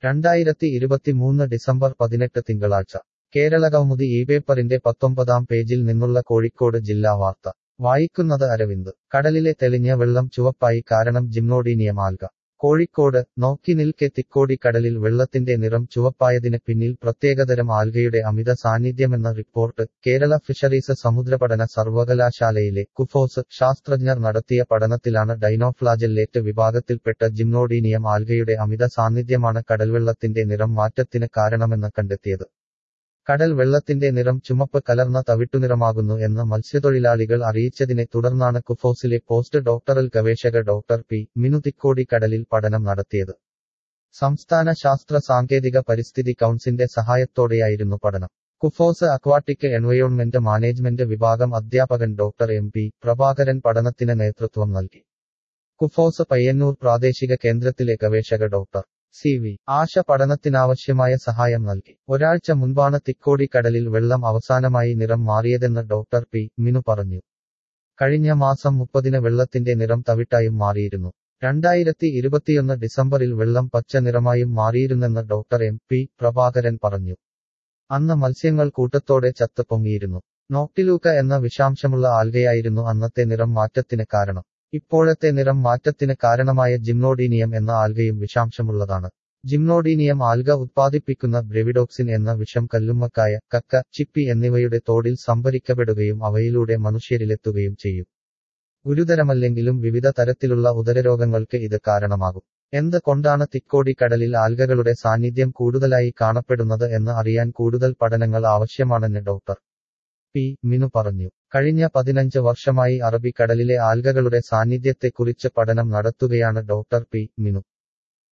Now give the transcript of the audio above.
2023 December 18 തിങ്കളാഴ്ച കേരളകൗമുദി പേപ്പറിന്റെ 19-ാം പേജിൽ നിന്നുള്ള കോഴിക്കോട് ജില്ലാ വാർത്ത വായിക്കുന്നത് അരവിന്ദ്. കടലിലെ തെളിഞ്ഞ വെള്ളം ചുവപ്പായി കാരണം ജിംനോഡീനിയം ആൽഗ. കോഴിക്കോട് നോക്കി നിൽക്കെ തിക്കോടി കടലിൽ വെള്ളത്തിന്റെ നിറം ചുവപ്പായതിന് പിന്നിൽ പ്രത്യേകതരം ആൽഗയുടെ അമിത സാന്നിധ്യമെന്ന റിപ്പോർട്ട്. കേരള ഫിഷറീസ് സമുദ്രപഠന സർവകലാശാലയിലെ കുഫോസ് ശാസ്ത്രജ്ഞർ നടത്തിയ പഠനത്തിലാണ് ഡൈനോഫ്ലാജെല്ലേറ്റ് വിഭാഗത്തിൽപ്പെട്ട ജിംനോഡീനിയം ആൽഗയുടെ അമിത സാന്നിധ്യമാണ് കടൽവെള്ളത്തിന്റെ നിറം മാറ്റത്തിന് കാരണമെന്ന് കണ്ടെത്തിയത്. കടൽ വെള്ളത്തിന്റെ നിറം ചുമപ്പ് കലർന്ന തവിട്ടുനിറമാകുന്നു എന്ന് മത്സ്യത്തൊഴിലാളികൾ അറിയിച്ചതിനെ തുടർന്നാണ് കുഫോസിലെ പോസ്റ്റ് ഡോക്ടറൽ ഗവേഷക ഡോക്ടർ പി. മിനു തിക്കോടി കടലിൽ പഠനം നടത്തിയത്. സംസ്ഥാന ശാസ്ത്ര സാങ്കേതിക പരിസ്ഥിതി കൗൺസിലിന്റെ സഹായത്തോടെയായിരുന്നു പഠനം. കുഫോസ് അക്വാട്ടിക് എൻവയോൺമെന്റ് മാനേജ്മെന്റ് വിഭാഗം അധ്യാപകൻ ഡോക്ടർ എം. പി. പ്രഭാകരൻ പഠനത്തിന് നേതൃത്വം നൽകി. കുഫോസ് പയ്യന്നൂർ പ്രാദേശിക കേന്ദ്രത്തിലെ ഗവേഷക ഡോക്ടർ സി. വി. ആശ പഠനത്തിനാവശ്യമായ സഹായം നൽകി. ഒരാഴ്ച മുൻപാണ് തിക്കോടി കടലിൽ വെള്ളം അവസാനമായി നിറം മാറിയതെന്ന് ഡോക്ടർ പി. മിനു പറഞ്ഞു. കഴിഞ്ഞ മാസം 30-ന് വെള്ളത്തിന്റെ നിറം തവിട്ടായും മാറിയിരുന്നു. 2021 ഡിസംബറിൽ വെള്ളം പച്ച നിറമായും മാറിയിരുന്നെന്ന് ഡോക്ടർ എം. പി. പ്രഭാകരൻ പറഞ്ഞു. അന്ന് മത്സ്യങ്ങൾ കൂട്ടത്തോടെ ചത്ത് പൊങ്ങിയിരുന്നു. നോക്ടിലൂക്ക എന്ന വിഷാംശമുള്ള ആൽഗയായിരുന്നു അന്നത്തെ നിറം മാറ്റത്തിന് കാരണം. ഇപ്പോഴത്തെ നിറം മാറ്റത്തിന് കാരണമായ ജിംനോഡീനിയം എന്ന ആൽഗയും വിഷാംശമുള്ളതാണ്. ജിംനോഡീനിയം ആൽഗ ഉത്പാദിപ്പിക്കുന്ന ബ്രെവിഡോക്സിൻ എന്ന വിഷം കല്ലുമ്മക്കായ, കക്ക, ചിപ്പി എന്നിവയുടെ തോടിൽ സംഭരിക്കപ്പെടുകയും അവയിലൂടെ മനുഷ്യരിലെത്തുകയും ചെയ്യും. ഗുരുതരമല്ലെങ്കിലും വിവിധ തരത്തിലുള്ള ഉദരരോഗങ്ങൾക്ക് ഇത് കാരണമാകും. എന്ത് കൊണ്ടാണ് തിക്കോടി കടലിൽ ആൽഗകളുടെ സാന്നിധ്യം കൂടുതലായി കാണപ്പെടുന്നത് എന്ന് അറിയാൻ കൂടുതൽ പഠനങ്ങൾ ആവശ്യമാണെന്ന് ഡോക്ടർ പി. മിനു പറഞ്ഞു. കഴിഞ്ഞ 15 വർഷമായി അറബിക്കടലിലെ ആൽഗകളുടെ സാന്നിധ്യത്തെക്കുറിച്ച് പഠനം നടത്തുകയാണ് ഡോക്ടർ പി. മിനു.